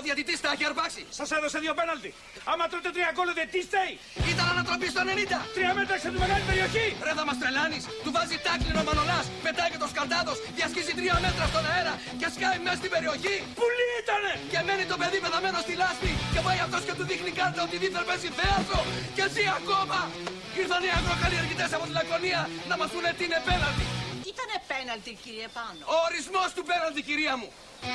διαιτητής τα έχει αρπάξει. Σας έδωσε 2 πέναλτι. Άμα τρώτε 3 γκολ δεν τι στέει. Ήταν ανατροπή στο 90. 3 μέτρα σε τη μεγάλη περιοχή. Ρε θα μας τρελάνεις. Του βάζει τάκλινο ο Μανολάς. Πετάει και το σκαρτάδος. Διασχίζει 3 μέτρα στον αέρα και σκάει μέσα στην περιοχή. Πουλί ήτανε. Και μένει το παιδί πεθαμένο στη λάσπη. Και πάει αυτός και του δείχνει κάρτα ότι δίθεν παίζει θέατρο. Και ζει ακόμα. Ήρθαν οι αγροκαλλιεργητές από τη Λακωνία να μας πούνε τι είναι πέναλτι. Ήτανε πέναλτι, κύριε Πάνο. Ο ορισμός του πέναλτι, κυρία μου.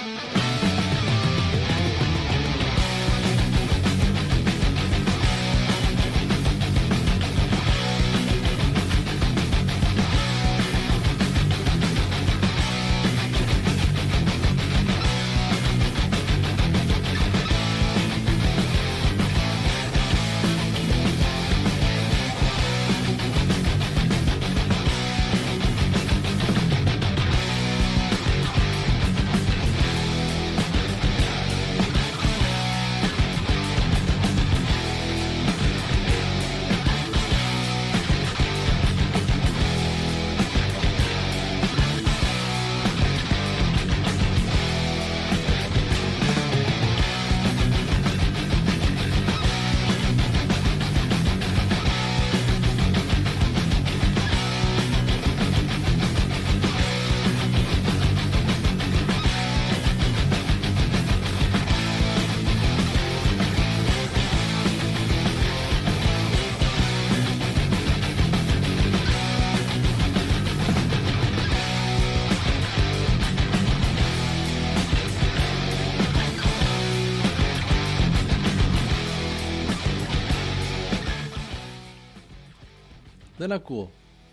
Δεν ακούω.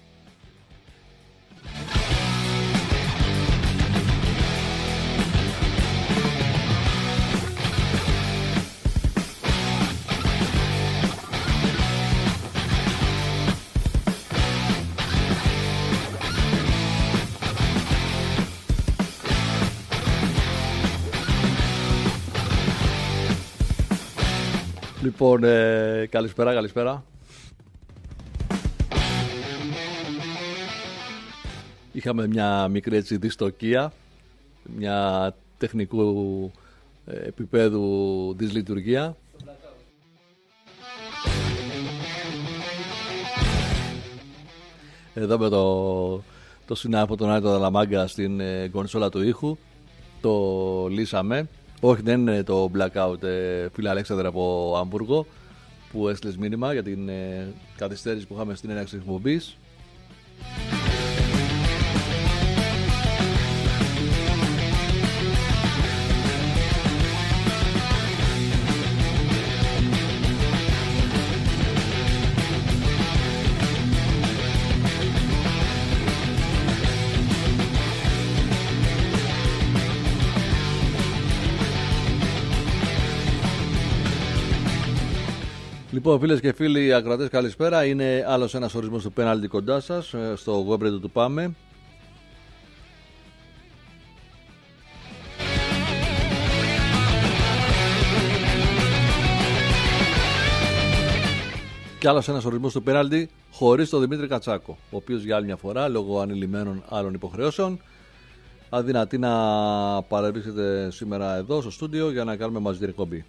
Λοιπόν, καλησπέρα. Είχαμε μια μικρή έτσι δυστοκία, μια τεχνικού επίπεδου δυσλειτουργία. Εδώ με το συνάδελφο τον Άρη Δαλαμάγκα στην κονσόλα του ήχου το λύσαμε. Όχι, δεν είναι το blackout, φίλε Αλέξανδρε από Αμβούργο, που έστειλες μήνυμα για την καθυστέρηση που είχαμε στην έναρξη της εκπομπής. Λοιπόν, φίλες και φίλοι ακροατές, καλησπέρα. Είναι άλλος ένας ορισμός του πέναλτι κοντά σας, στο web του Πάμε. Και άλλος ένας ορισμός του πέναλτι χωρίς τον Δημήτρη Κατσάκο, ο οποίος για άλλη μια φορά, λόγω ανηλυμένων άλλων υποχρεώσεων, αδυνατεί να παρευρίσκεται σήμερα εδώ στο στούντιο για να κάνουμε μαζί την εκπομπή.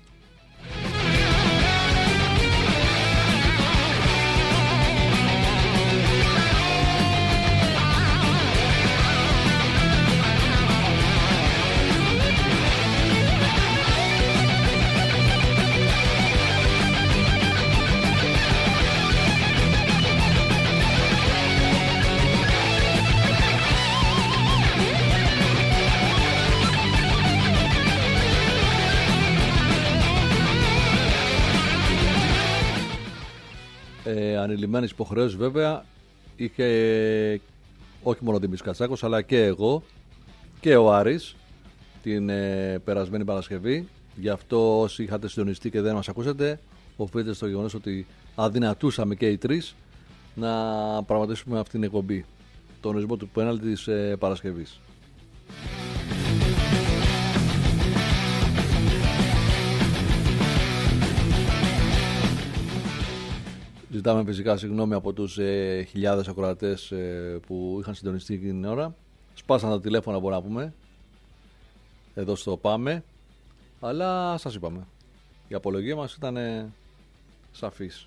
Ανηλυμένες υποχρεώσεις βέβαια είχε όχι μόνο ο Δημήτρης Κατσάκος, αλλά και εγώ και ο Άρης την περασμένη Παρασκευή. Γι' αυτό όσοι είχατε συντονιστεί και δεν μας ακούσατε, οφείλεται στο γεγονός ότι αδυνατούσαμε και οι τρεις να πραγματοποιήσουμε αυτήν την εκπομπή, τον ορισμό του πέναλτι της Παρασκευής. Ζητάμε φυσικά συγγνώμη από τους χιλιάδες ακροατές που είχαν συντονιστεί εκείνη την ώρα. Σπάσαν τα τηλέφωνα, μπορούμε να πούμε, εδώ στο Πάμε. Αλλά σας είπαμε, η απολογία μας ήταν σαφής.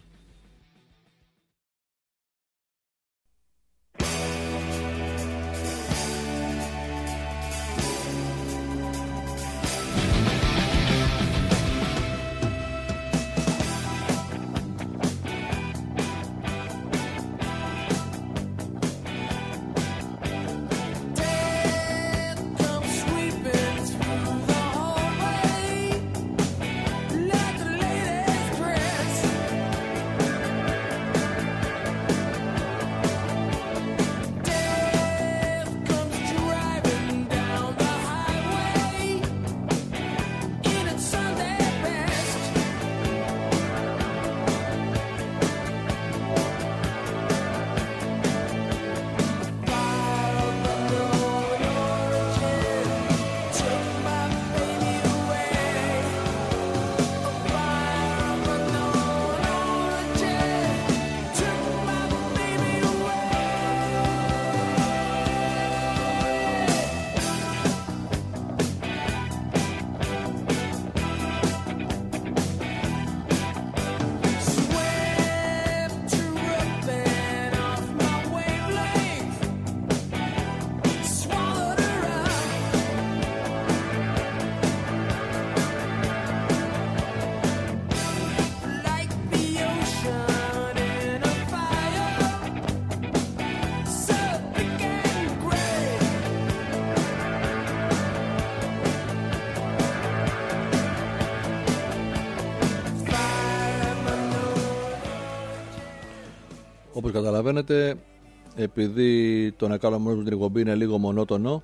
Όπως καταλαβαίνετε, επειδή το να κάνω μόνο την εκπομπή είναι λίγο μονότονο,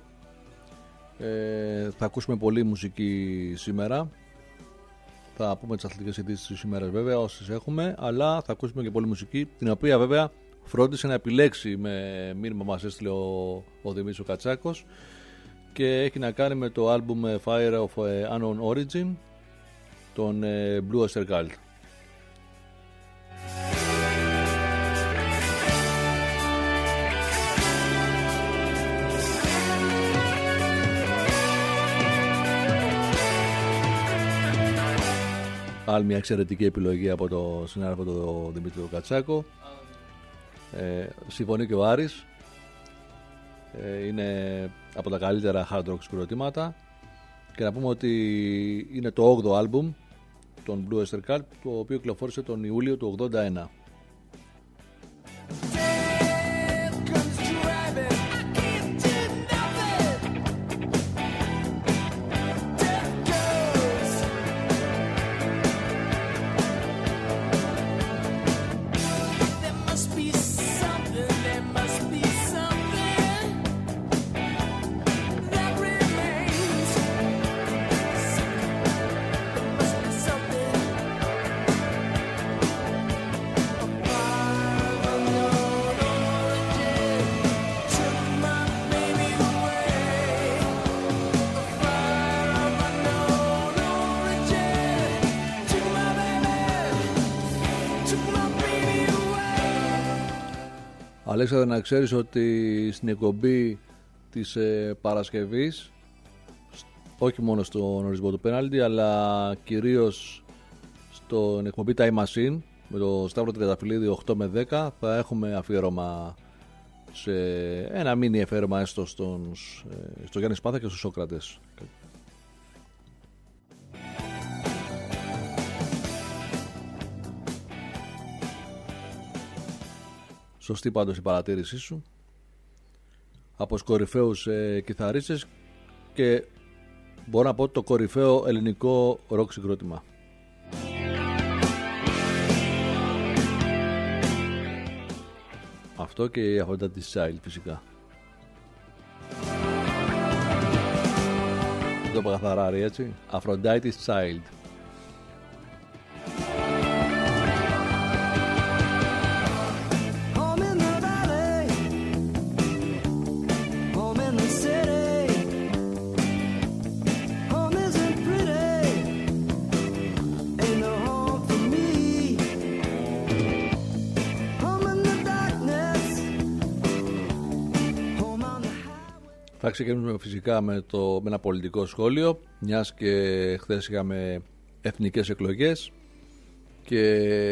θα ακούσουμε πολύ μουσική σήμερα. Θα πούμε τις αθλητικές ειδήσεις της ημέρας βέβαια, όσες έχουμε, αλλά θα ακούσουμε και πολύ μουσική, την οποία βέβαια φρόντισε να επιλέξει με μήνυμα μας έστειλε ο Δημήτρης ο Κατσάκος, και έχει να κάνει με το άλμπουμ Fire of Unknown Origin των Blue Oyster Cult. Άλλη μια εξαιρετική επιλογή από το συνάδελφο τον Δημήτρη Κατσάκο. Συμφωνεί και ο Άρης. Είναι από τα καλύτερα hard rock συγκροτήματα. Και να πούμε ότι είναι το 8ο άλμπουμ των Blue Oyster Cult, το οποίο κυκλοφόρησε τον Ιούλιο του 1981. Αλέξανδρε, να ξέρεις ότι στην εκπομπή της Παρασκευής, όχι μόνο στον ορισμό του πέναλτι, αλλά κυρίως στην εκπομπή Time Machine με το Σταύρο Τριανταφυλλίδη 8 με 10, θα έχουμε αφιέρωμα, σε ένα μίνι αφιέρωμα έστω στο Γιάννη Σπάθα και στους Σόκρατες. Σωστή πάντως η παρατήρησή σου. Από τους κορυφαίους κιθαρίστες και μπορώ να πω το κορυφαίο ελληνικό ροκ συγκρότημα. Αυτό και η Αφροντάτη Child φυσικά. Δεν το είπα καθαρά, έτσι. Αφροντάτη Child. Θα ξεκινήσουμε φυσικά με ένα πολιτικό σχόλιο, μιας και χθες είχαμε εθνικές εκλογές και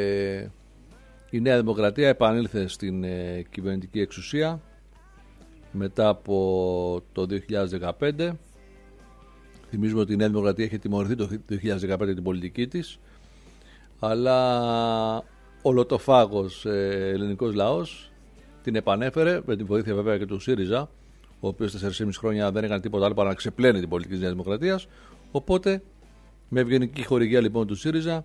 η Νέα Δημοκρατία επανήλθε στην κυβερνητική εξουσία μετά από το 2015. Θυμίζουμε ότι η Νέα Δημοκρατία είχε τιμωρηθεί το 2015 την πολιτική της, αλλά ολοτοφάγος ελληνικός λαός την επανέφερε με την βοήθεια βέβαια και του ΣΥΡΙΖΑ, ο οποίος 4,5 χρόνια δεν έκανε τίποτα άλλο παρά να ξεπλένει την πολιτική της Νέας Δημοκρατίας. Οπότε με ευγενική χορηγία λοιπόν του ΣΥΡΙΖΑ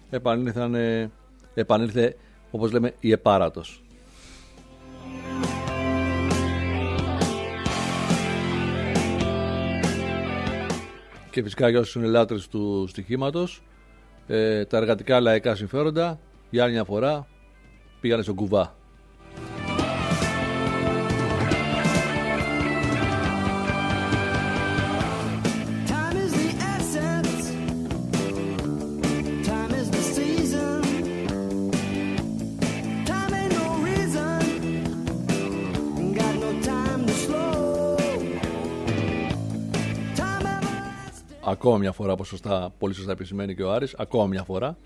επανήλθε, όπως λέμε, η επάρατος. Και φυσικά για όσους είναι λάτρες του στοιχήματος, τα εργατικά λαϊκά συμφέροντα για άλλη μια φορά πήγανε στον κουβά. Ακόμα μια φορά, όπως πολύ σωστά επισημαίνει και ο Άρης, ακόμα μια φορά.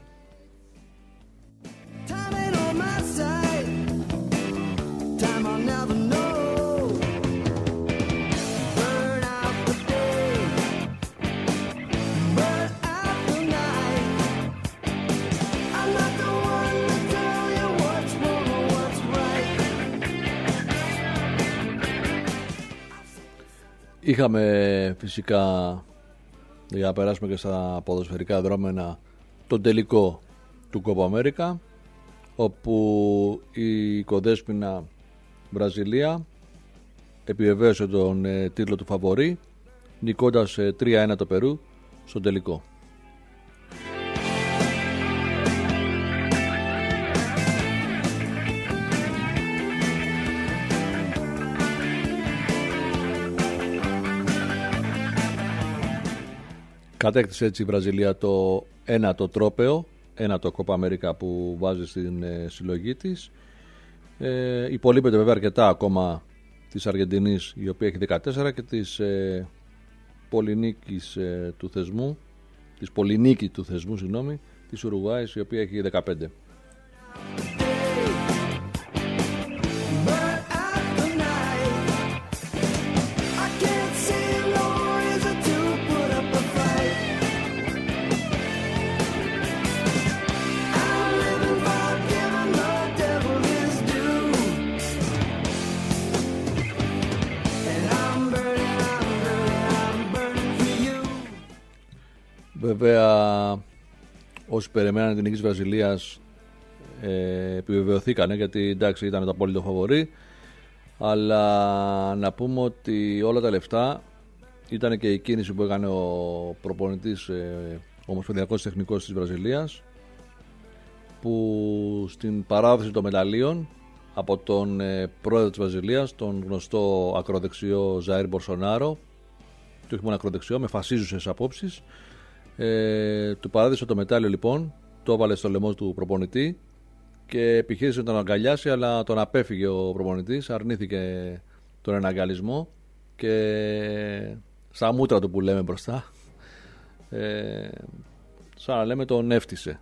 Είχαμε φυσικά, για να περάσουμε και στα ποδοσφαιρικά δρόμενα, τον τελικό του Κόπα Αμέρικα, όπου η κοντέσποινα Βραζιλία επιβεβαίωσε τον τίτλο του φαβορί, νικώντας 3-1 το Περού στον τελικό. Κατέκτησε έτσι η Βραζιλία το ένατο τρόπαιο, ένατο Κόπα Αμέρικα που βάζει στην συλλογή της. Υπολείπεται βέβαια αρκετά ακόμα της Αργεντινής, η οποία έχει 14, και της Πολυνίκης του θεσμού, της Ουρουγουάης, η οποία έχει 15. Βέβαια, όσοι περιμέναν την νίκη της Βραζιλίας επιβεβαιωθήκανε, γιατί εντάξει ήταν το απόλυτο φαβορί, αλλά να πούμε ότι όλα τα λεφτά ήταν και η κίνηση που έκανε ο προπονητής, ο ομοσπονδιακός τεχνικός της Βραζιλίας, που στην παράδοση των μεταλλίων από τον πρόεδρο της Βραζιλίας, τον γνωστό ακροδεξιό Ζαΐρ Μπολσονάρο, και όχι μόνο ακροδεξιό, με φασίζουσες απόψεις, του παράδεισε το μετάλλιο λοιπόν, το έβαλε στο λαιμό του προπονητή και επιχείρησε να τον αγκαλιάσει, αλλά τον απέφυγε ο προπονητής, αρνήθηκε τον εναγκαλισμό και στα μούτρα του που λέμε μπροστά, σαν να λέμε τον έφτισε.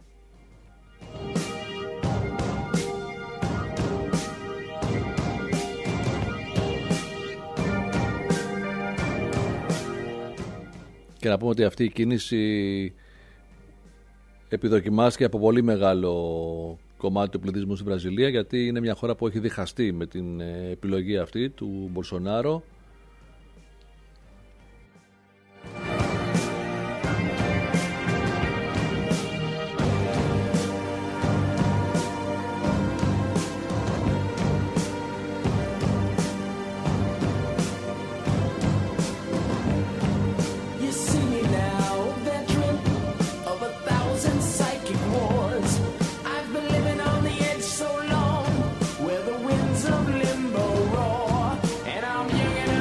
Και να πούμε ότι αυτή η κίνηση επιδοκιμάστηκε από πολύ μεγάλο κομμάτι του πληθυσμού στη Βραζιλία, γιατί είναι μια χώρα που έχει διχαστεί με την επιλογή αυτή του Μπολσονάρο. So long, where the winds of limbo roar, and I'm young and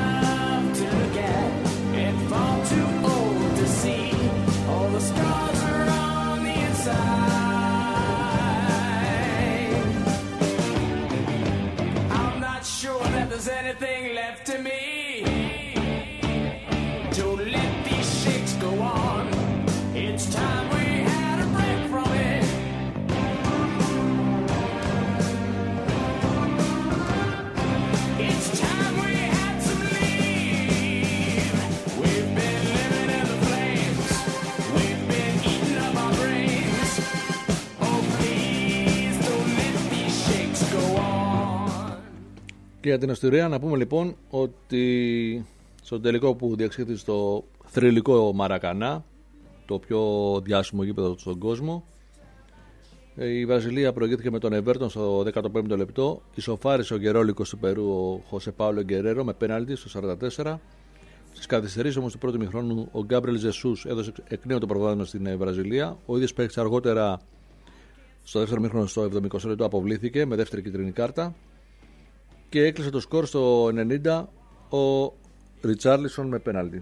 Και για την Αυστρία να πούμε λοιπόν ότι στο τελικό που διεξήχθη στο θρυλικό Μαρακανά, το πιο διάσημο γήπεδο στον κόσμο, η Βραζιλία προηγήθηκε με τον Everton στο 15ο λεπτό. Ισοφάρισε ο γερόλικος του Περού, ο Χωσέ Πάολο Γκερέρο, με πέναλτι στο 44. Στις καθυστερήσεις όμως του πρώτου ημιχρόνου, ο Γκάμπριελ Ζεσούς έδωσε εκ νέου το προβάδισμα στην Βραζιλία. Ο ίδιος παίκτης αργότερα, στο δεύτερο ημίχρονο, στο 70 λεπτό, αποβλήθηκε με δεύτερη κίτρινη κάρτα. Και έκλεισε το σκορ στο 90 ο Ριτσάρλισον με πέναλτι.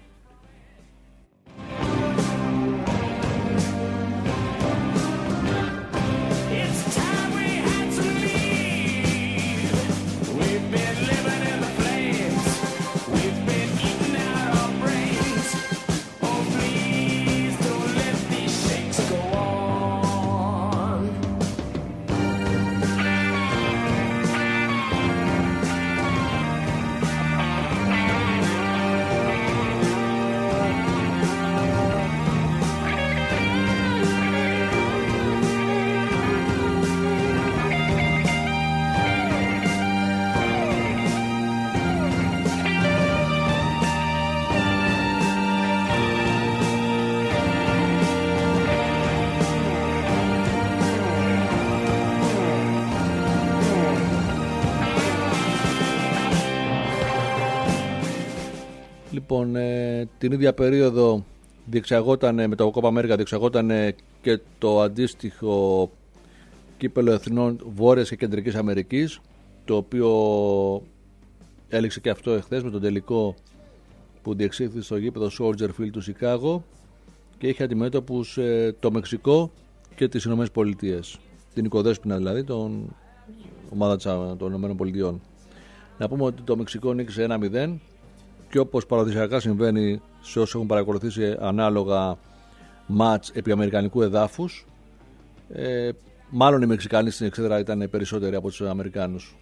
Λοιπόν, την ίδια περίοδο διεξαγόταν με το Copa America διεξαγόταν και το αντίστοιχο κύπελλο εθνών Βόρειας και Κεντρικής Αμερικής, το οποίο έληξε και αυτό εχθές με τον τελικό που διεξήχθη στο γήπεδο Soldier Field του Σικάγο και είχε αντιμέτωπους το Μεξικό και τις Ηνωμένες Πολιτείες, την οικοδέσποινα δηλαδή των ομάδα των Ηνωμένων Πολιτειών. Να πούμε ότι το Μεξικό νίκησε 1-0 και όπως παραδοσιακά συμβαίνει σε όσους έχουν παρακολουθήσει ανάλογα μάτς επί αμερικανικού εδάφους, μάλλον οι Μεξικάνοι στην εξέδρα ήταν περισσότεροι από τους Αμερικάνους.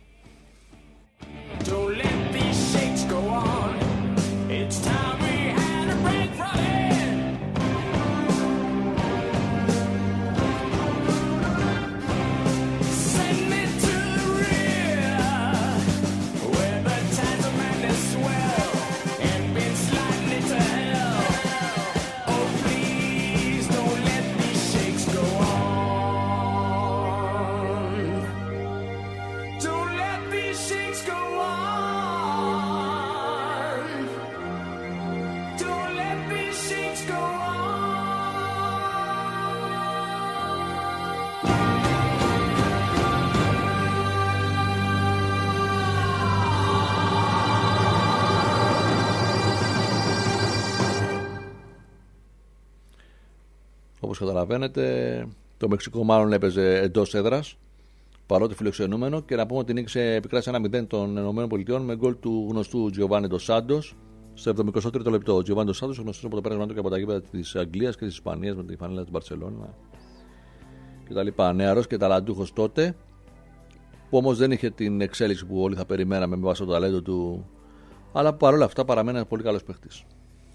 Όπως καταλαβαίνετε, το Μεξικό μάλλον έπαιζε εντός έδρας, παρότι φιλοξενούμενο, και να πούμε ότι νίκησε επικράτησε 1-0 των ΗΠΑ με γκολ του γνωστού Giovanni Dos Santos στο 73ο λεπτό. Ο Giovanni Dos Santos γνωστός από το πέρασμα του και από τα γήπεδα της Αγγλίας και της Ισπανίας με τη φανέλα της Μπαρσελόνα κτλ. Νεαρός και ταλαντούχος τότε, που όμως δεν είχε την εξέλιξη που όλοι θα περιμέναμε με βάση το ταλέντο του, αλλά παρόλα αυτά παραμένει ένας πολύ καλός παίχτης.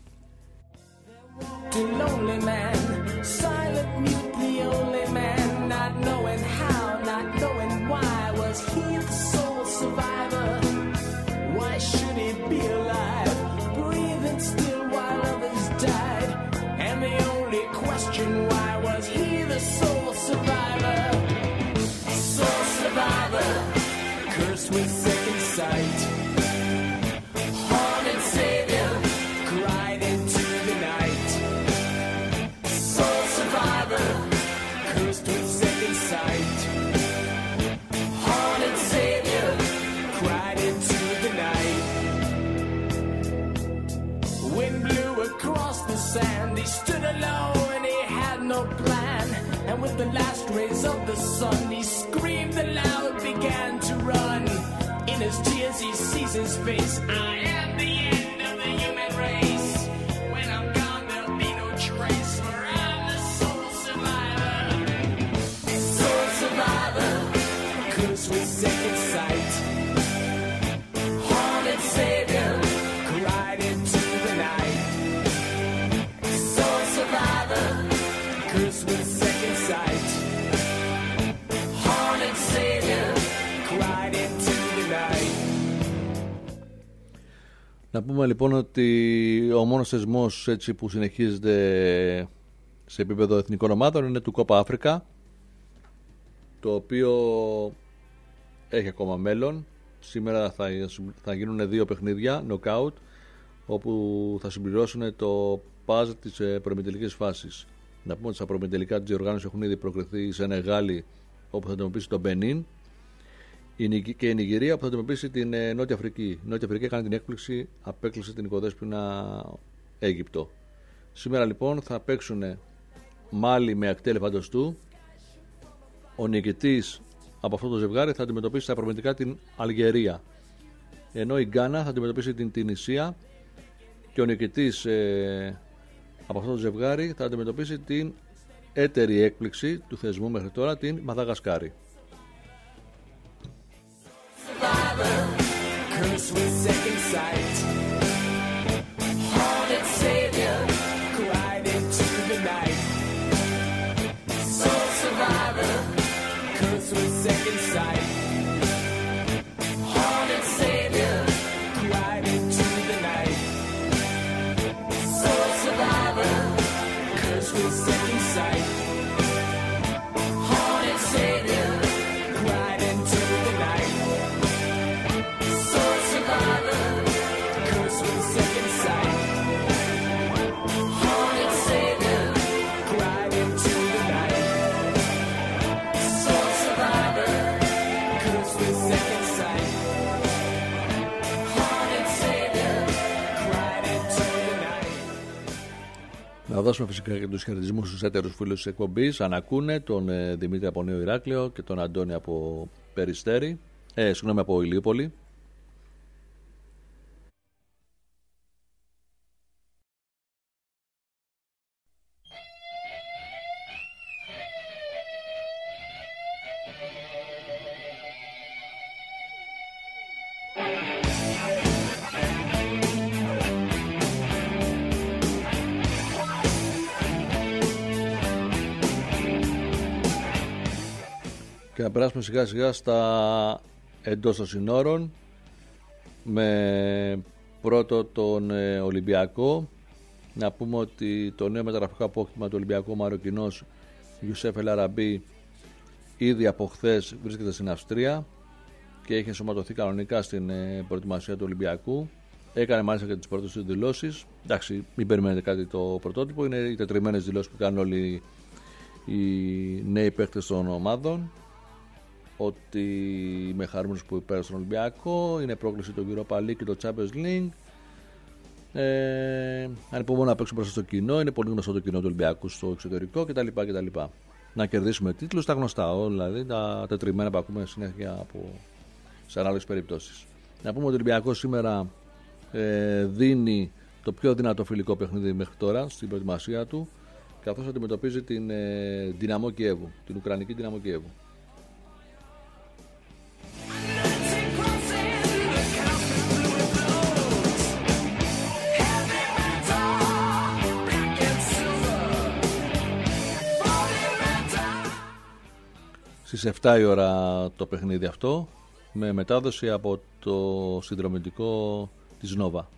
Silent, mute, the only man, not knowing how, not knowing why. Was he the sole survivor? Why should he be alive? Breathing still while others died. And the only question, why was he the sole survivor? Sole survivor, cursed with second sight. Haunted savior, cried into the night. Cursed with second sight. Haunted savior cried into the night. Wind blew across the sand. He stood alone and he had no plan. And with the last rays of the sun, he screamed aloud, began to run. In his tears he sees his face. I am the end of the human race. When I'm gone there'll be no trace, for I'm the sole survivor. Sole survivor, cursed with second sight. Haunted savior, cried into the night. Sole survivor, cursed with second sight. Haunted savior, cried into the night. Να πούμε λοιπόν ότι ο μόνος θεσμός έτσι που συνεχίζεται σε επίπεδο εθνικών ομάδων είναι του Κόπα Αφρικα, το οποίο έχει ακόμα μέλλον. Σήμερα θα γίνουν 2 παιχνίδια knockout, όπου θα συμπληρώσουν το παζ της προημιτελικής φάσης. Να πούμε ότι στα προημιτελικά της διοργάνωσης έχουν ήδη προκριθεί η Σενεγάλη, όπου θα αντιμετωπίσει τον Μπενίν, και η Νιγηρία, που θα αντιμετωπίσει την Νότια Αφρική. Η Νότια Αφρική έκανε την έκπληξη, απέκλεισε την οικοδέσποινα Αίγυπτο. Σήμερα λοιπόν θα παίξουν Μάλι με Ακτέλ Φαντοστού. Ο νικητής από αυτό το ζευγάρι θα αντιμετωπίσει στα προημιτελικά την Αλγερία, ενώ η Γκάνα θα αντιμετωπίσει την Τινησία, και ο νικητής από αυτό το ζευγάρι θα αντιμετωπίσει την έτερη έκπληξη του θεσμού μέχρι τώρα, την Μαδαγασκάρη. Να δώσουμε φυσικά και τους χαιρετισμούς στους έτερους φίλους της εκπομπής. Αν ακούνε τον Δημήτρη από Νέο Ηράκλειο και τον Αντώνη από Περιστέρι, από Ηλίουπολη. Και να περάσουμε σιγά σιγά στα εντός των συνόρων, με πρώτο τον Ολυμπιακό. Να πούμε ότι το νέο μεταγραφικό απόκτημα του Ολυμπιακού, Μαροκινός Ιουσέφ Ελ Αραμπί, ήδη από χθες βρίσκεται στην Αυστρία και έχει ενσωματωθεί κανονικά στην προετοιμασία του Ολυμπιακού. Έκανε μάλιστα και τις πρώτες του δηλώσεις. Εντάξει, μην περιμένετε κάτι το πρωτότυπο, είναι οι τετριμένες δηλώσεις που κάνουν όλοι οι νέοι παίκτες των ομάδων. Ότι είμαι χαρούμενος που πέρασε στον Ολυμπιακό, είναι πρόκληση το Europa League και το Champions League. Ανυπομονώ να παίξω μπροστά στο κοινό, είναι πολύ γνωστό το κοινό του Ολυμπιακού στο εξωτερικό κτλ. Να κερδίσουμε τίτλους, τα γνωστά όλα, δηλαδή τα τετριμένα που ακούμε συνέχεια σε ανάλογες περιπτώσεις. Να πούμε ότι ο Ολυμπιακός σήμερα δίνει το πιο δυνατό φιλικό παιχνίδι μέχρι τώρα στην προετοιμασία του, καθώς αντιμετωπίζει την Δυναμό Κιέβου, την Ουκρανική Δυναμό Κιέβου. Στις 7 η ώρα το παιχνίδι αυτό, με μετάδοση από το συνδρομητικό της Νόβα.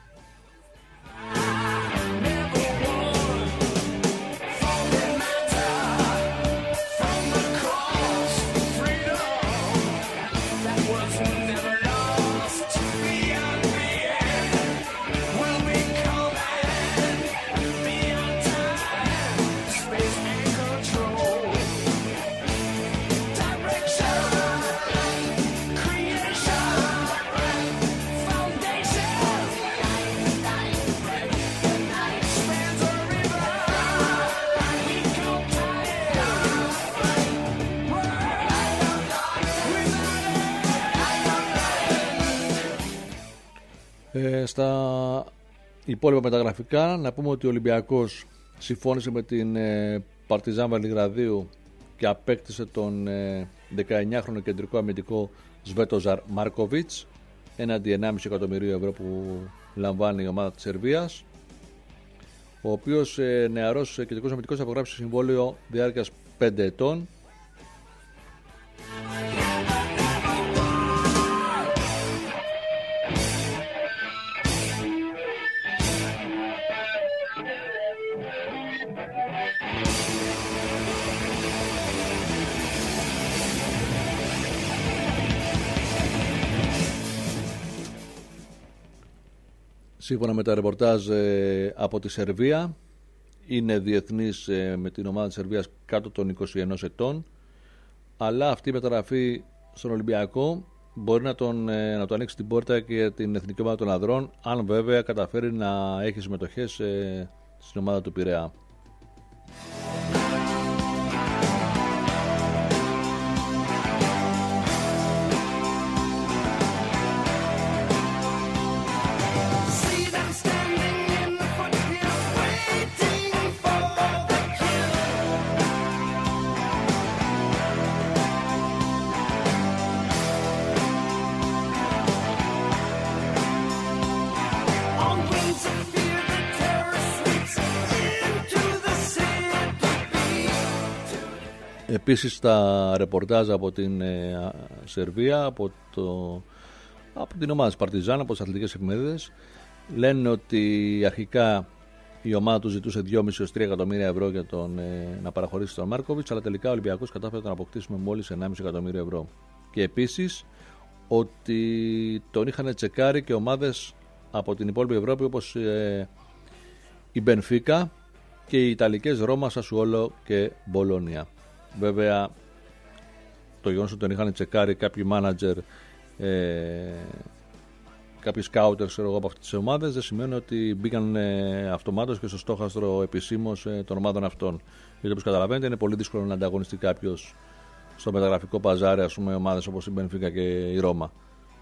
Στα υπόλοιπα μεταγραφικά, να πούμε ότι ο Ολυμπιακός συμφώνησε με την Παρτιζάν Βελιγραδίου και απέκτησε τον 19χρονο κεντρικό αμυντικό Σβέτοζαρ Μάρκοβιτς έναντι 1,5 εκατομμυρίου ευρώ που λαμβάνει η ομάδα της Σερβίας, ο οποίος νεαρός κεντρικός αμυντικός θα απογράψει συμβόλαιο διάρκειας 5 ετών. Σύμφωνα με τα ρεπορτάζ από τη Σερβία, είναι διεθνής με την ομάδα της Σερβίας κάτω των 21 ετών, αλλά αυτή η μεταγραφή στον Ολυμπιακό μπορεί να το ανοίξει την πόρτα και για την εθνική ομάδα των ανδρών, αν βέβαια καταφέρει να έχει συμμετοχές στην ομάδα του Πειραιά. Επίσης τα ρεπορτάζ από την Σερβία, από την ομάδα της Παρτιζάν, από τις αθλητικές εφημερίδες, λένε ότι αρχικά η ομάδα του ζητούσε 2,5-3 εκατομμύρια ευρώ για να παραχωρήσει τον Μάρκοβιτς, αλλά τελικά ο Ολυμπιακός κατάφερε να τον αποκτήσει με μόλις 1,5 εκατομμύριο ευρώ. Και επίσης ότι τον είχαν τσεκάρει και ομάδες από την υπόλοιπη Ευρώπη, όπως η Μπενφίκα και οι Ιταλικές Ρώμα, Σασουόλο και Μπολόνια. Βέβαια, το γεγονός ότι τον είχαν τσεκάρει κάποιοι μάνατζερ, κάποιοι σκάουτερ από αυτές τις ομάδες, δεν σημαίνει ότι μπήκαν αυτομάτως και στο στόχαστρο επισήμως των ομάδων αυτών. Γιατί όπως καταλαβαίνετε, είναι πολύ δύσκολο να ανταγωνιστεί κάποιος στο μεταγραφικό παζάρι, ας πούμε, ομάδες όπως η Μπενφίκα και η Ρώμα.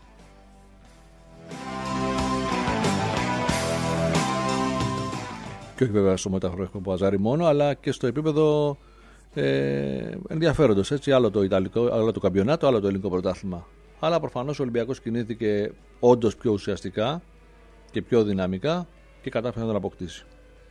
Και όχι βέβαια στο μεταγραφικό παζάρι μόνο, αλλά και στο επίπεδο ενδιαφέροντος, έτσι, άλλο το Ιταλικό, άλλο το καμπιονάτο, άλλο το ελληνικό πρωτάθλημα. Αλλά προφανώς ο Ολυμπιακός κινήθηκε όντως πιο ουσιαστικά και πιο δυναμικά και κατάφερε να τον αποκτήσει.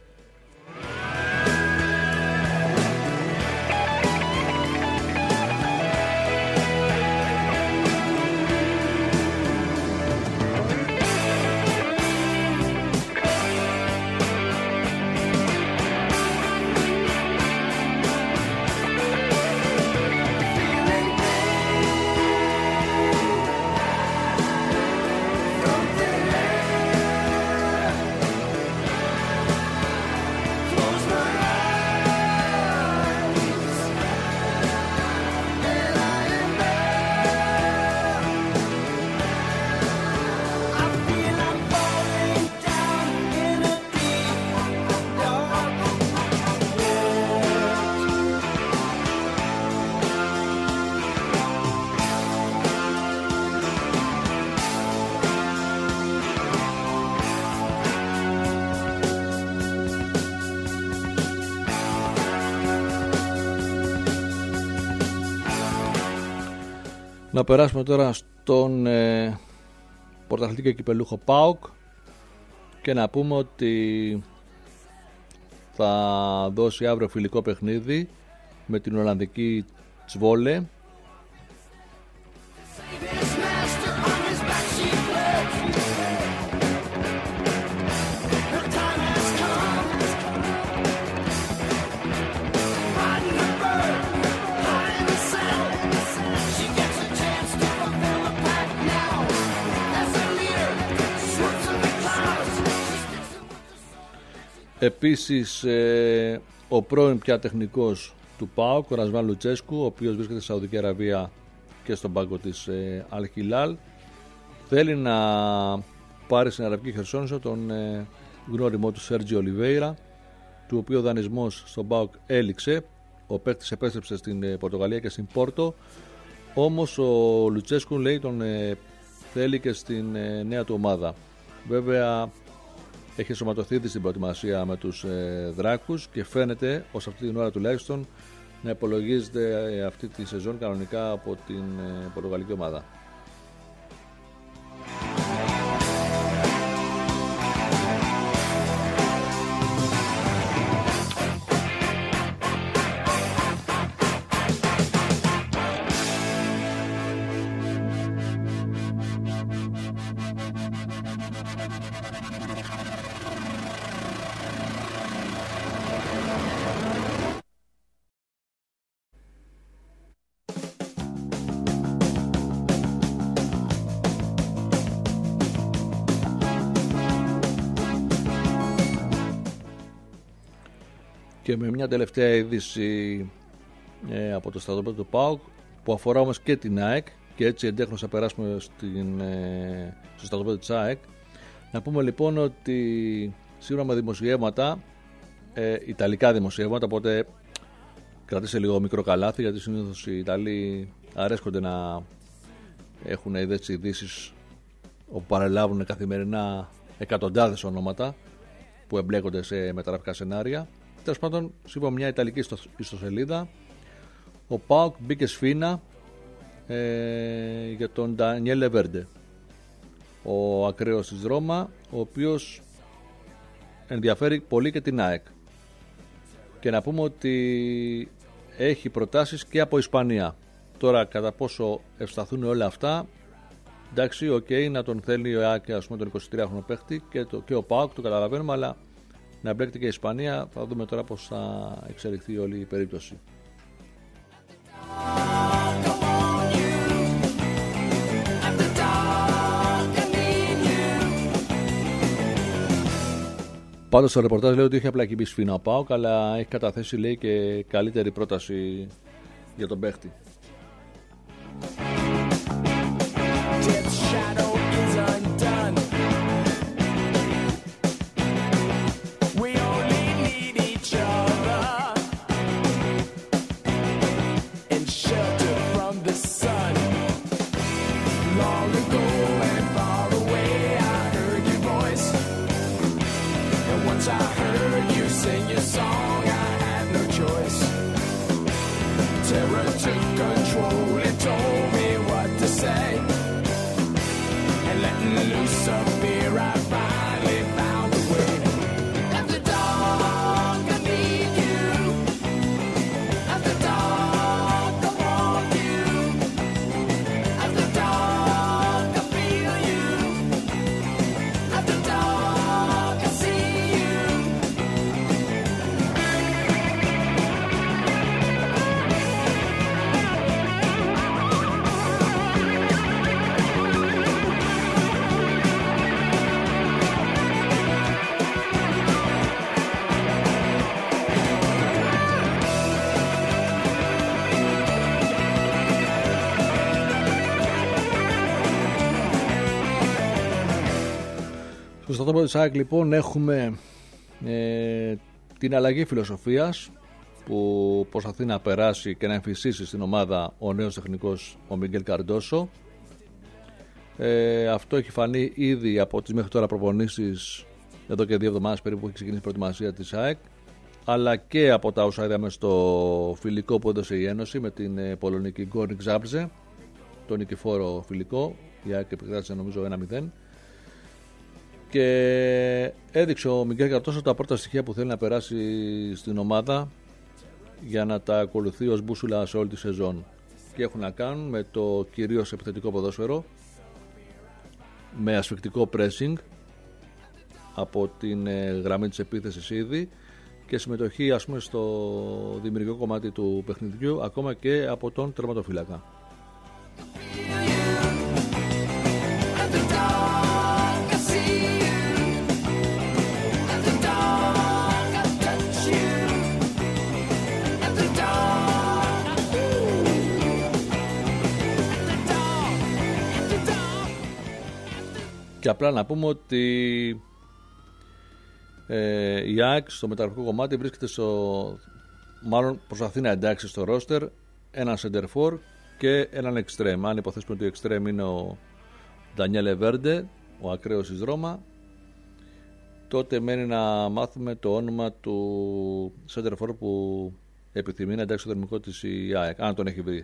Να περάσουμε τώρα στον πρωταθλητή κυπελούχο ΠΑΟΚ και να πούμε ότι θα δώσει αύριο φιλικό παιχνίδι με την Ολλανδική Τσβόλε. Επίσης ο πρώην πια τεχνικός του ΠΑΟΚ, ο Ρασβάν Λουτσέσκου, ο οποίος βρίσκεται στη Σαουδική Αραβία και στον πάγκο της Αλ Χιλάλ, θέλει να πάρει στην Αραβική Χερσόνησο τον γνώριμο του Σέρτζι Ολιβέιρα, του οποίου ο δανεισμός στον ΠΑΟΚ έληξε. Ο παίκτης επέστρεψε στην Πορτογαλία και στην Πόρτο, όμως ο Λουτσέσκου λέει τον θέλει και στην νέα του ομάδα. Βέβαια έχει ενσωματωθεί ήδη στην προετοιμασία με τους Δράκους και φαίνεται ως αυτή την ώρα τουλάχιστον να υπολογίζεται αυτή τη σεζόν κανονικά από την πορτογαλική ομάδα. Και με μια τελευταία είδηση από το στρατόπεδο του ΠΑΟΚ, που αφορά όμως και την ΑΕΚ, και έτσι εντέχνως θα περάσουμε στο στρατόπεδο της ΑΕΚ. Να πούμε λοιπόν ότι σύμφωνα με δημοσιεύματα, ιταλικά δημοσιεύματα, οπότε κρατήστε λίγο μικρό καλάθι, γιατί συνήθως οι Ιταλοί αρέσκονται να έχουν ειδήσεις όπου παρελάβουν καθημερινά εκατοντάδες ονόματα που εμπλέκονται σε μεταγραφικά σενάρια. Τέλος πάντων, σύμφωνα μια ιταλική ιστοσελίδα, ο ΠΑΟΚ μπήκε σφήνα για τον Ντανιέλε Βέρντε, ο ακραίος της Ρώμα, ο οποίος ενδιαφέρει πολύ και την ΑΕΚ. Και να πούμε ότι έχει προτάσεις και από Ισπανία. Τώρα κατά πόσο ευσταθούν όλα αυτά, εντάξει, να τον θέλει ο ΑΕΚ, ας πούμε, τον 23χρονο παίχτη, και ο ΠΑΟΚ, το καταλαβαίνουμε, αλλά να μπλέκεται και η Ισπανία. Θα δούμε τώρα πώς θα εξελιχθεί όλη η περίπτωση. Πάντως στο ρεπορτάζ λέει ότι έχει απλά μπει σφήνα ο ΠΑΟΚ, αλλά έχει καταθέσει, λέει, και καλύτερη πρόταση για τον παίχτη. Στο στρατόπεδο της ΑΕΚ λοιπόν έχουμε την αλλαγή φιλοσοφίας που προσπαθεί να περάσει και να εμφυσίσει στην ομάδα ο νέος τεχνικός, ο Μιγγέλ Καρντόσο. Αυτό έχει φανεί ήδη από τις μέχρι τώρα προπονήσεις, εδώ και 2 εβδομάδες περίπου που έχει ξεκινήσει η προετοιμασία της ΑΕΚ, αλλά και από τα όσα είδαμε στο φιλικό που έδωσε η Ένωση με την πολωνική Γκόρνικ Ζάμπζε, το νικηφόρο φιλικό. Η ΑΕΚ επικράτησε νομίζω 1-0. Και έδειξε ο Μιγγέλ Καρντόσο τα πρώτα στοιχεία που θέλει να περάσει στην ομάδα για να τα ακολουθεί ως μπούσουλα σε όλη τη σεζόν. Και έχουν να κάνουν με το κυρίως επιθετικό ποδόσφαιρο, με ασφικτικό pressing από την γραμμή της επίθεσης ήδη, και συμμετοχή, ας πούμε, στο δημιουργικό κομμάτι του παιχνιδιού, ακόμα και από τον τερματοφύλακα. Και απλά να πούμε ότι η ΑΕΚ στο μεταγραφικό κομμάτι βρίσκεται μάλλον προσπαθεί να εντάξει στο ρόστερ έναν center for και έναν extreme. Αν υποθέσουμε ότι ο extreme είναι ο Ντανιέλε Βέρντε, ο ακραίος της Ρώμα, τότε μένει να μάθουμε το όνομα του center for που επιθυμεί να εντάξει στο θερμικό της η ΑΕΚ, αν τον έχει βρει.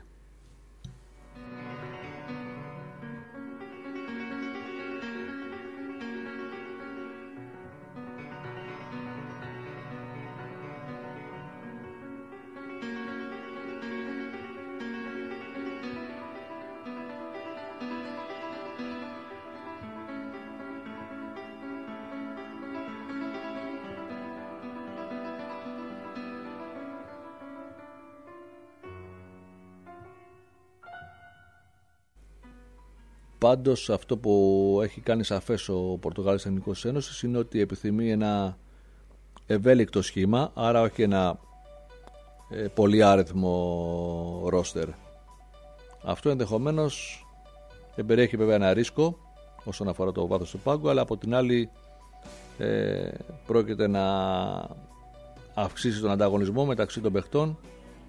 Πάντως αυτό που έχει κάνει σαφές ο Πορτογάλος Εθνικός Ένωσης είναι ότι επιθυμεί ένα ευέλικτο σχήμα, άρα όχι ένα πολυάριθμο ρόστερ. Αυτό ενδεχομένως περιέχει βέβαια ένα ρίσκο όσον αφορά το βάθος του πάγκου, αλλά από την άλλη πρόκειται να αυξήσει τον ανταγωνισμό μεταξύ των παιχτών,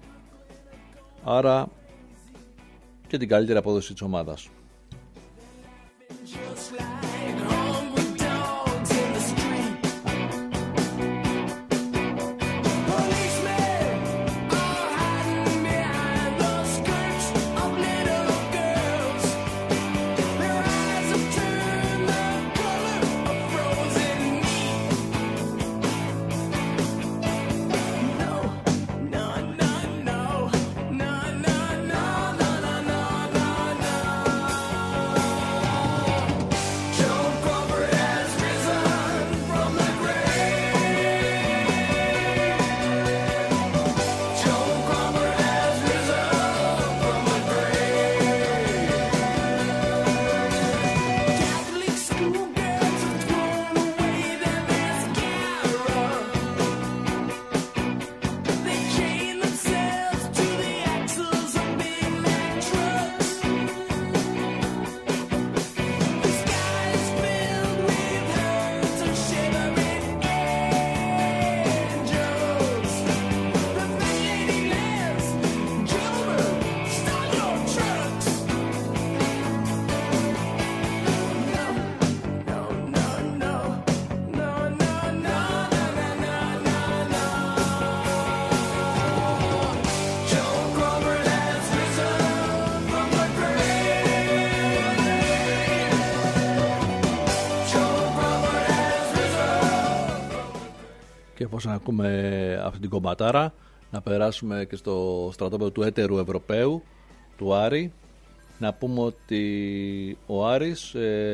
άρα και την καλύτερη απόδοση της ομάδας. Και εφόσον ακούμε αυτή την κομματάρα, να περάσουμε και στο στρατόπεδο του έτερου Ευρωπαίου, του Άρη. Να πούμε ότι ο Άρης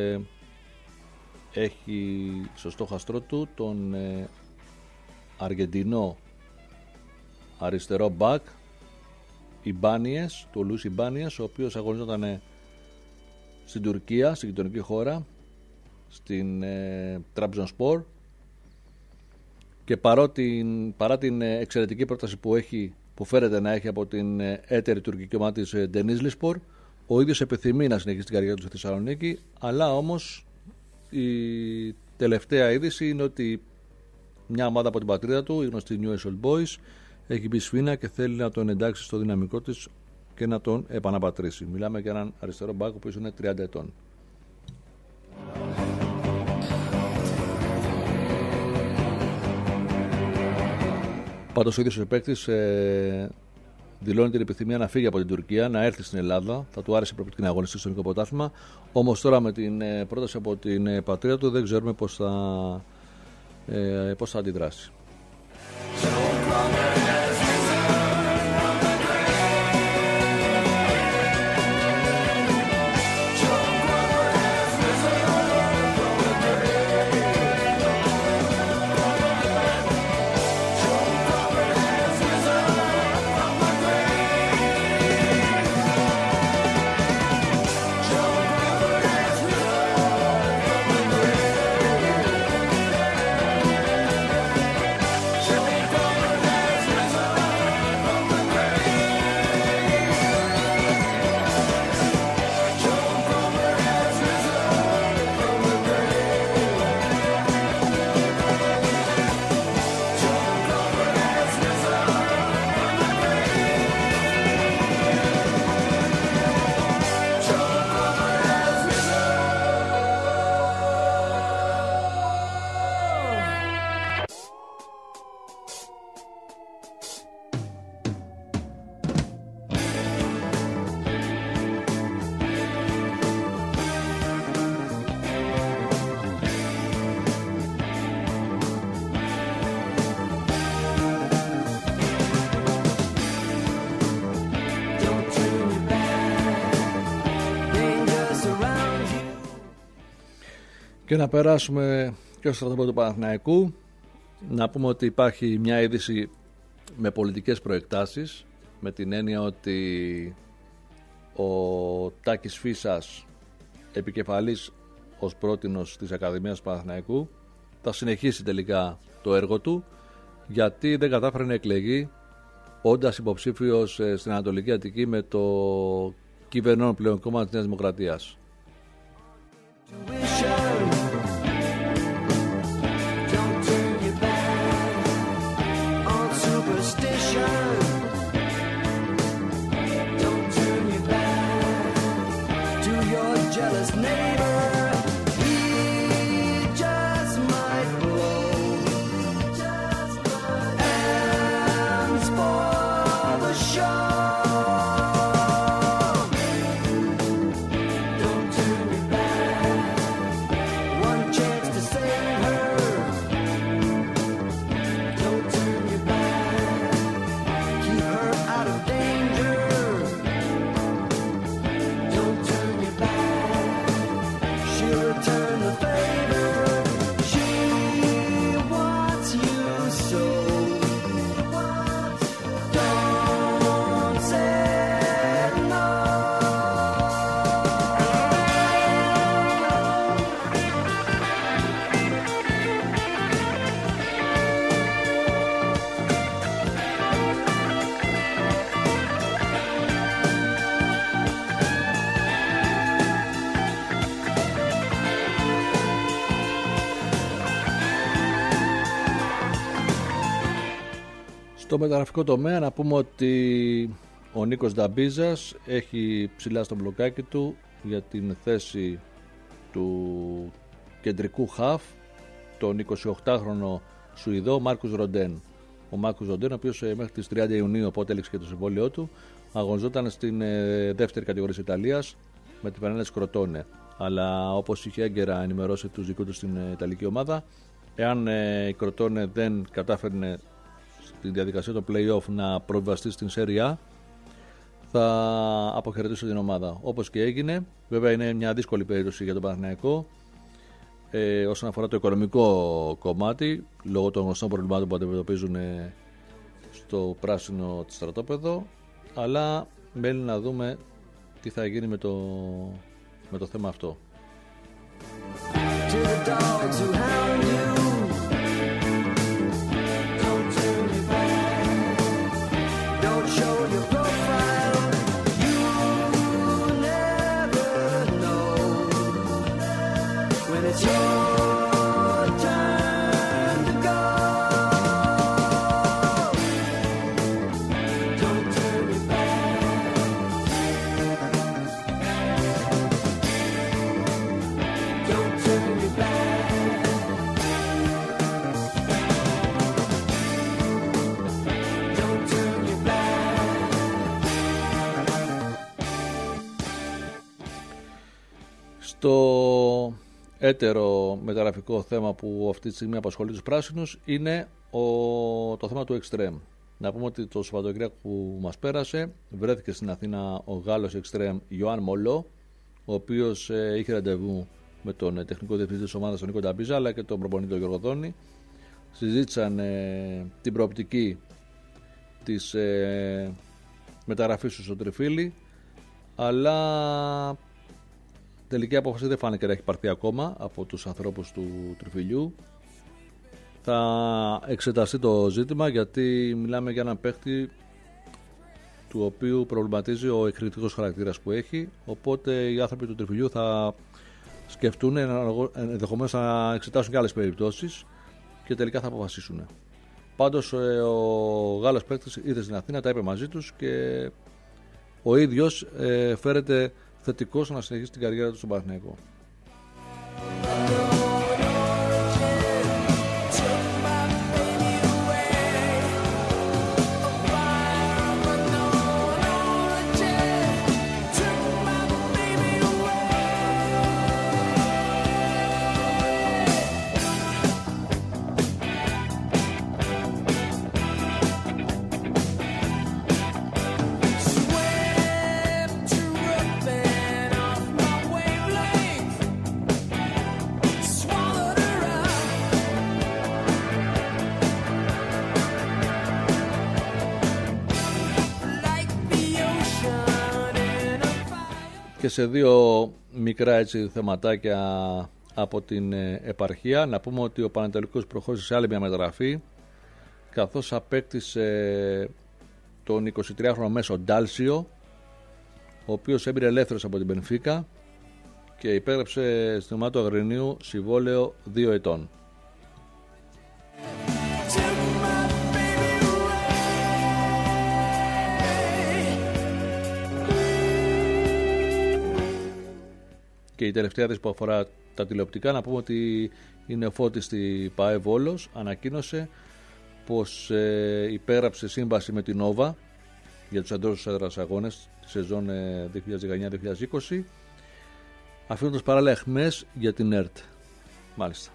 έχει στο στόχαστρό του τον Αργεντινό αριστερό μπακ Ιμπάνιες, του Λουίς Ιμπάνιες, ο οποίος αγωνιζόταν στην Τουρκία, στην γειτονική χώρα, στην Τραμπζονσπορ, και παρά την εξαιρετική πρόταση που φέρεται να έχει από την έτερη τουρκική ομάδα της Denizlispor, ο ίδιος επιθυμεί να συνεχίσει την καριέρα του στη Θεσσαλονίκη, αλλά όμως η τελευταία είδηση είναι ότι μια ομάδα από την πατρίδα του, η γνωστή Newell's Old Boys, έχει μπει σφήνα και θέλει να τον εντάξει στο δυναμικό της και να τον επαναπατρίσει. Μιλάμε για έναν αριστερό μπακ που είναι 30 ετών. Πάντως ο ίδιος ο παίκτης δηλώνει την επιθυμία να φύγει από την Τουρκία, να έρθει στην Ελλάδα. Θα του άρεσε προοπτική να αγωνιστεί στο ελληνικό πρωτάθλημα. Όμως τώρα με την πρόταση από την πατρίδα του δεν ξέρουμε πώς θα αντιδράσει. Και να περάσουμε και στο στρατόπεδο του Παναθηναϊκού. Να πούμε ότι υπάρχει μια είδηση με πολιτικές προεκτάσεις, με την έννοια ότι ο Τάκης Φίσας, επικεφαλής ως πρότεινος της Ακαδημίας του Παναθηναϊκού, θα συνεχίσει τελικά το έργο του, γιατί δεν κατάφερε να εκλεγεί όντας υποψήφιος στην Ανατολική Αττική με το κυβερνών πλέον κόμμα της Νέας Δημοκρατίας. Στο μεταγραφικό τομέα να πούμε ότι ο Νίκος Νταμπίζας έχει ψηλά στο μπλοκάκι του για την θέση του κεντρικού χαφ τον 28χρονο Σουηδό Μάρκους Ροντέν. Ο Μάρκους Ροντέν, ο οποίος μέχρι τις 30 Ιουνίου, οπότε έληξε και το συμβόλαιό του, αγωνιζόταν στην δεύτερη κατηγορία της Ιταλίας με την Φενέρ Κροτόνε. Αλλά όπως είχε έγκαιρα ενημερώσει τους δικούς του στην Ιταλική ομάδα, εάν η Κροτόνε δεν κατάφερνε στη διαδικασία του play-off να προβιβαστεί στην Serie A, θα αποχαιρετήσει την ομάδα. Όπως και έγινε. Βέβαια είναι μια δύσκολη περίπτωση για τον Παναθηναϊκό όσον αφορά το οικονομικό κομμάτι, λόγω των γνωστών προβλημάτων που αντιμετωπίζουν στο πράσινο της στρατόπεδο, αλλά μένει να δούμε τι θα γίνει με το θέμα αυτό. Το έτερο μεταγραφικό θέμα που αυτή τη στιγμή απασχολεί τους πράσινους είναι το θέμα του εξτρέμ. Να πούμε ότι το Σαββατοκύριακο που μας πέρασε βρέθηκε στην Αθήνα ο Γάλλος εξτρέμ Ιωάνν Μολό, ο οποίος είχε ραντεβού με τον τεχνικό διευθυντή της ομάδας τον Νίκο Νταμπίζα αλλά και τον προπονητή τον Γιώργο Δόνη. Συζήτησαν την προοπτική της μεταγραφής του στο Τριφύλι, αλλά τελική απόφαση δεν φάνηκε να έχει πάρθει ακόμα από τους ανθρώπους του Τριφυλιού. Θα εξεταστεί το ζήτημα, γιατί μιλάμε για έναν παίχτη του οποίου προβληματίζει ο εκρηκτικός χαρακτήρας που έχει, οπότε οι άνθρωποι του Τριφυλιού θα σκεφτούν ενδεχομένως να εξετάσουν και άλλες περιπτώσεις και τελικά θα αποφασίσουν. Πάντως ο Γάλλος παίκτης ήρθε στην Αθήνα, τα είπε μαζί τους και ο ίδιος φέρεται θετικός να συνεχίσει την καριέρα του στον Παναθηναϊκό. Και σε δύο μικρά έτσι θεματάκια από την επαρχία. Να πούμε ότι ο Πανετολικός προχώρησε σε άλλη μια μεταγραφή, καθώς απέκτησε τον 23χρονο μέσο Ντάλσιο, ο οποίος έμπειρε ελεύθερος από την Μπενφίκα και υπέγραψε στην ομάδα του Αγρινίου συμβόλαιο 2 ετών. Και η τελευταία θέση που αφορά τα τηλεοπτικά, να πούμε ότι είναι ο Φώτης στη ΠΑΕ Βόλος, ανακοίνωσε πως υπέγραψε σύμβαση με την Νόβα για τους εντός έδρας αγώνες τη σεζόν 2019-2020, αφήνοντας παράλληλα αιχμές για την ΕΡΤ. Μάλιστα.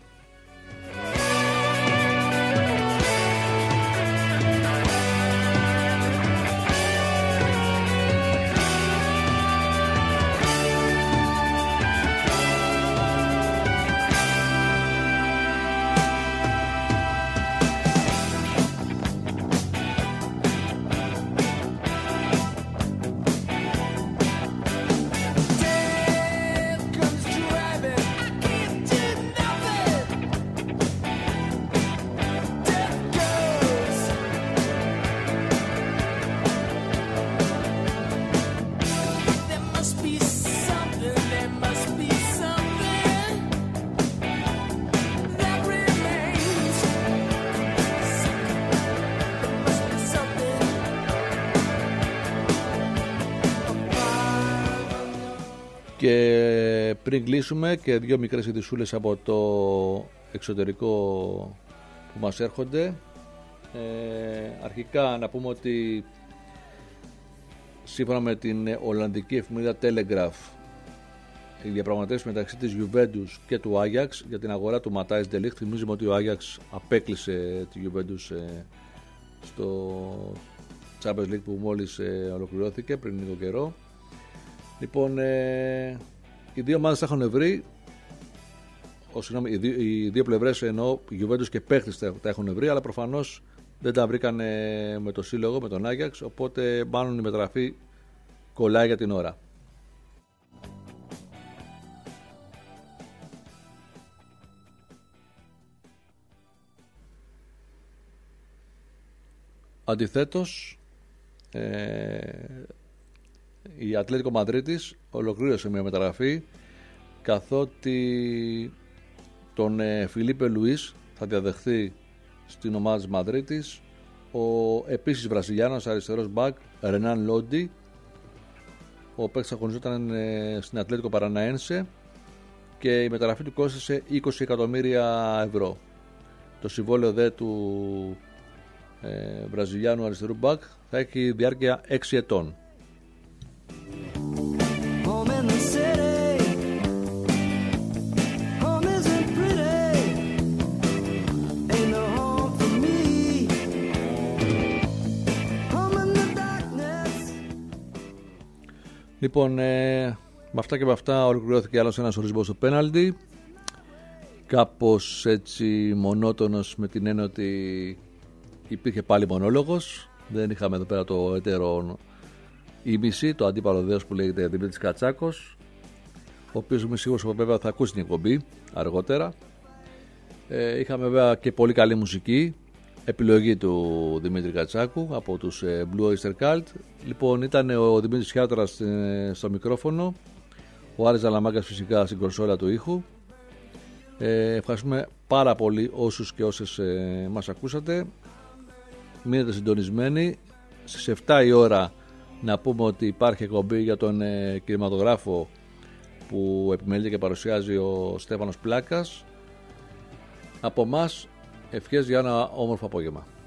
Και πριν κλείσουμε και δύο μικρές ειδησούλες από το εξωτερικό που μας έρχονται. Αρχικά να πούμε ότι σύμφωνα με την Ολλανδική εφημερίδα Telegraph, οι διαπραγματεύσεις μεταξύ της Juventus και του Άγιαξ για την αγορά του Ματάις Ντελίχτ. Θυμίζουμε ότι ο Άγιαξ απέκλεισε τη Juventus στο Champions League που μόλις ολοκληρώθηκε πριν λίγο καιρό. Λοιπόν, οι δύο ομάδες τα έχουν βρει, οι δύο πλευρές εννοώ, η Juventus και παίχτες τα έχουν βρει, αλλά προφανώς δεν τα βρήκαν με το σύλλογο, με τον Άγιαξ, οπότε μάλλον η μεταγραφή κολλάει για την ώρα. Αντιθέτως, η Ατλέτικο Μαδρίτης ολοκλήρωσε μια μεταγραφή, καθότι τον Φιλίπε Λουίς θα διαδεχθεί στην ομάδα της Μαδρίτης ο επίσης Βραζιλιάνος αριστερός μπακ Ρενάν Λόντι. Ο παίκτης αγωνιζόταν στην Ατλέτικο Παραναένσε και η μεταγραφή του κόστησε 20 εκατομμύρια ευρώ. Το συμβόλαιο δε του Βραζιλιάνου αριστερού μπακ θα έχει διάρκεια 6 ετών. Λοιπόν, με αυτά και με αυτά ολοκληρώθηκε άλλος ένας ορισμός στο πέναλτι. Κάπως έτσι μονότονος, με την έννοια ότι υπήρχε πάλι μονόλογος. Δεν είχαμε εδώ πέρα το έτερο ήμιση, το αντίπαλο δέος που λέγεται Δημήτρης Κατσάκος, ο οποίος είμαι σίγουρος ότι βέβαια θα ακούσει την εκπομπή αργότερα. Είχαμε βέβαια και πολύ καλή μουσική, επιλογή του Δημήτρη Κατσάκου από τους Blue Oyster Cult. Λοιπόν, ήταν ο Δημήτρης Χιάτρας στο μικρόφωνο, ο Άρης Ζαλαμάκας φυσικά στην κονσόλα του ήχου. Ευχαριστούμε πάρα πολύ όσους και όσες μας ακούσατε. Μείνετε συντονισμένοι. Στις 7 η ώρα να πούμε ότι υπάρχει εκπομπή για τον κινηματογράφο που επιμελείται και παρουσιάζει ο Στέφανος Πλάκας. Από μας ευχές για ένα όμορφο απόγευμα.